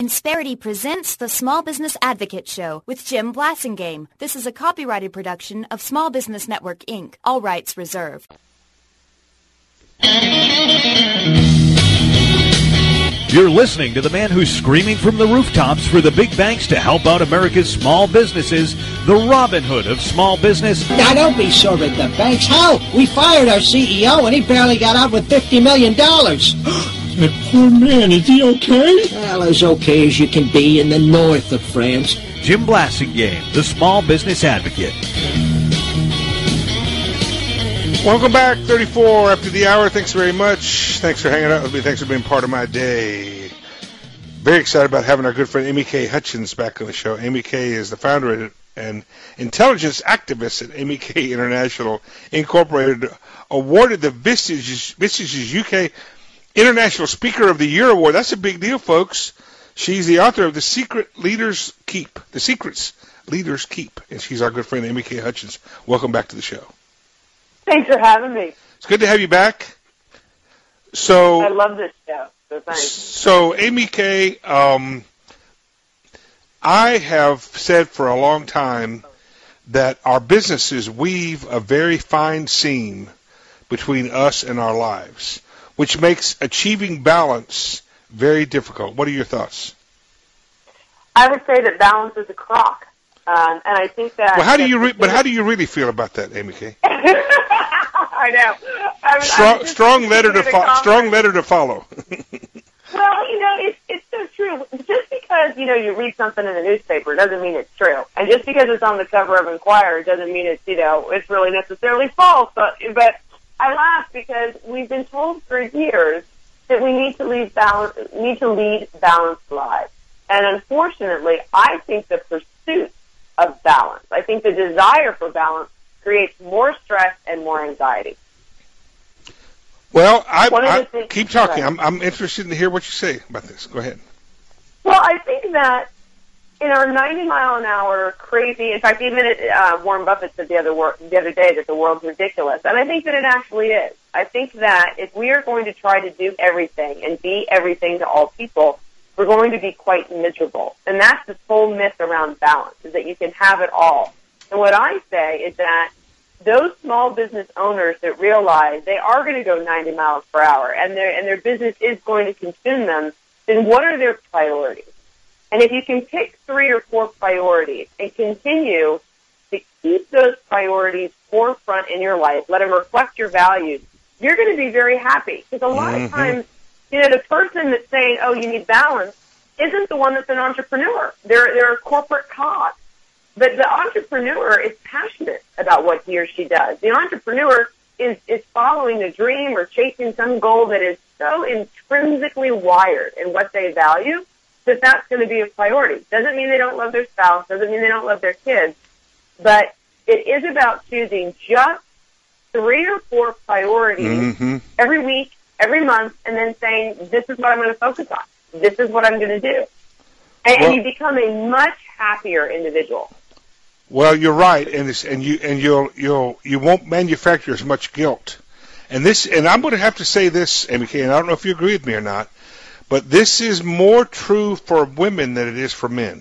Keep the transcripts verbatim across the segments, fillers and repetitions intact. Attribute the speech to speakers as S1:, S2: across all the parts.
S1: Insperity presents the Small Business Advocate Show with Jim Blasingame. This is a copyrighted production of Small Business Network, Incorporated. All rights reserved.
S2: You're listening to the man who's screaming from the rooftops for the big banks to help out America's small businesses, the Robin Hood of small business.
S3: Now, don't be sore at the banks. Hell, we fired our C E O and he barely got out with fifty million dollars.
S4: That poor man, is he okay?
S3: Well, as okay as you can be in the north of France.
S2: Jim Blasingame, the Small Business Advocate.
S5: Welcome back, thirty-four after the hour. Thanks very much. Thanks for hanging out with me. Thanks for being part of my day. Very excited about having our good friend Amy K. Hutchins back on the show. Amy K. is the founder and intelligence activist at Amy K. International Incorporated, awarded the Vistages, Vistages U K International Speaker of the Year Award. That's a big deal, folks. She's the author of The Secret Leaders Keep, The Secrets Leaders Keep, and she's our good friend Amy K. Hutchins. Welcome back to the show.
S6: Thanks for having me.
S5: It's good to have you back. So
S6: I love this show, so thanks.
S5: So, Amy K., um, I have said for a long time that our businesses weave a very fine seam between us and our lives, which makes achieving balance very difficult. What are your thoughts?
S6: I would say that balance is a crock, um, and I think that.
S5: Well, how do you? Re- but how do you really feel about that, Amy K.?
S6: I know. I was,
S5: strong,
S6: I was
S5: strong letter to fo- strong letter to follow.
S6: Well, you know, it's it's so true. Just because you know you read something in the newspaper doesn't mean it's true, and just because it's on the cover of Enquirer doesn't mean it's you know it's really necessarily false. But but. I laugh because we've been told for years that we need to lead balance, need to lead balanced lives. And unfortunately, I think the pursuit of balance, I think the desire for balance creates more stress and more anxiety.
S5: Well, I, I
S6: things,
S5: keep talking.
S6: right.
S5: I'm, I'm interested to hear what you say about this. Go ahead.
S6: Well, I think that in our ninety mile an hour crazy, in fact, even uh, Warren Buffett said the other wor- the other day that the world's ridiculous, and I think that it actually is. I think that if we are going to try to do everything and be everything to all people, we're going to be quite miserable. And that's the whole myth around balance, is that you can have it all. And what I say is that those small business owners that realize they are going to go ninety miles per hour and their and their business is going to consume them, then what are their priorities? And if you can pick three or four priorities and continue to keep those priorities forefront in your life, let them reflect your values, you're going to be very happy. Because a lot
S5: mm-hmm.
S6: of times, you know, the person that's saying, oh, you need balance, isn't the one that's an entrepreneur. They're, they're a corporate cog. But the entrepreneur is passionate about what he or she does. The entrepreneur is, is following a dream or chasing some goal that is so intrinsically wired in what they value that that's going to be a priority. Doesn't mean they don't love their spouse, doesn't mean they don't love their kids, but it is about choosing just three or four priorities
S5: mm-hmm.
S6: every week, every month, and then saying, this is what I'm going to focus on. This is what I'm going to do. And,
S5: well,
S6: and you become a much happier individual.
S5: Well, you're right, and it's, and you and you'll you'll you won't manufacture as much guilt. And this, and I'm going to have to say this, Amy K., and I don't know if you agree with me or not, but this is more true for women than it is for men.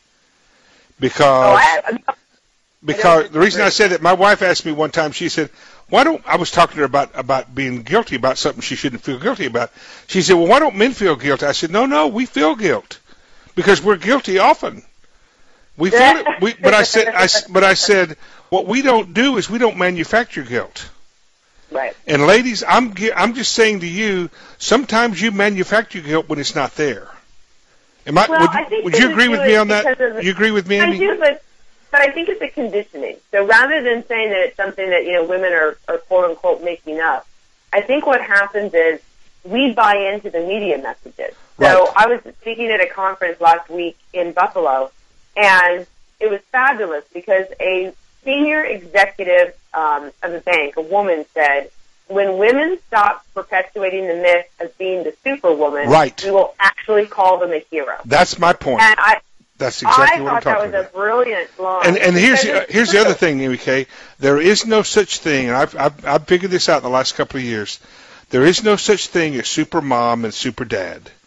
S5: Because,
S6: oh, I, I,
S5: because
S6: I
S5: the reason I said that, my wife asked me one time, she said, why don't, I was talking to her about, about being guilty about something she shouldn't feel guilty about. She said, well, why don't men feel guilty? I said, no, no, we feel guilt. Because we're guilty often. We feel it, we, but I said, I, but I said, what we don't do is we don't manufacture guilt.
S6: Right.
S5: And ladies, I'm I'm just saying to you, sometimes you manufacture guilt when it's not there. Am I?
S6: Well,
S5: would
S6: I think
S5: would you agree with me on that?
S6: The,
S5: you agree with me, Amy?
S6: I do, but but I think it's a conditioning. So rather than saying that it's something that you know women are, are quote unquote making up, I think what happens is we buy into the media messages. So
S5: right.
S6: I was speaking at a conference last week in Buffalo, and it was fabulous because a senior executive um, of the bank, a woman, said, when women stop perpetuating the myth of being the superwoman,
S5: right.
S6: we will actually call them a hero.
S5: That's my point.
S6: And I,
S5: That's exactly
S6: I
S5: what I'm talking about.
S6: I thought that was a brilliant line.
S5: And, and here's the, here's the other thing, Amy K. There is no such thing, and I've, I've, I've figured this out in the last couple of years, there is no such thing as super mom and super dad.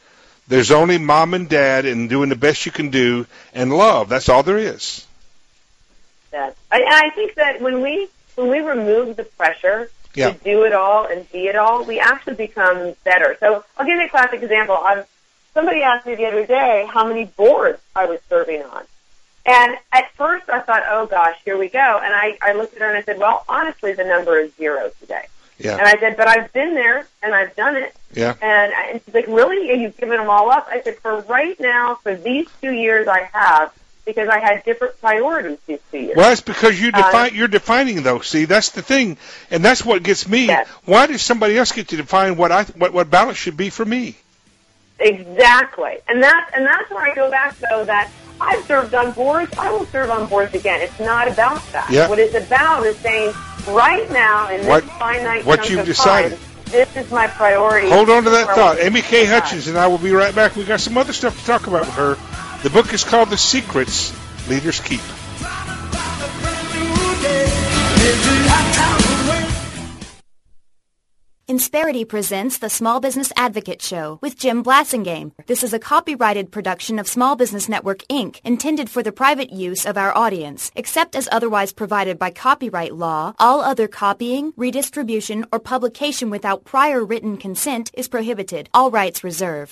S5: There's only mom and dad and doing the best you can do and love. That's all there is.
S6: Yes. I, I think that when we when we remove the pressure
S5: yeah.
S6: to do it all and be it all, we actually become better. So I'll give you a classic example. I've, somebody asked me the other day how many boards I was serving on. And at first I thought, oh, gosh, here we go. And I, I looked at her and I said, well, honestly, the number is zero today.
S5: Yeah.
S6: And I said, but I've been there and I've done it.
S5: Yeah.
S6: And, I, and she's like, really? You've given them all up? I said, for right now, for these two years I have, because I had different priorities these two years.
S5: Well, it's because you define,
S6: um,
S5: you're defining, though. See, that's the thing. And that's what gets me.
S6: Yes.
S5: Why does somebody else get to define what I what, what balance should be for me?
S6: Exactly. And that's, and that's where I go back, though, that I've served on boards. I will serve on boards again. It's not about that.
S5: Yeah.
S6: What it's about is saying, right now, in this
S5: what,
S6: finite
S5: what
S6: chunk
S5: you've
S6: of
S5: decided.
S6: time, this is my priority.
S5: Hold on to that
S6: Where
S5: thought.
S6: I
S5: Amy K. Hutchins and I will be right back. We've got some other stuff to talk about with her. The book is called The Secrets Leaders Keep.
S1: Insperity presents the Small Business Advocate Show with Jim Blasingame. This is a copyrighted production of Small Business Network, Incorporated, intended for the private use of our audience. Except as otherwise provided by copyright law, all other copying, redistribution, or publication without prior written consent is prohibited. All rights reserved.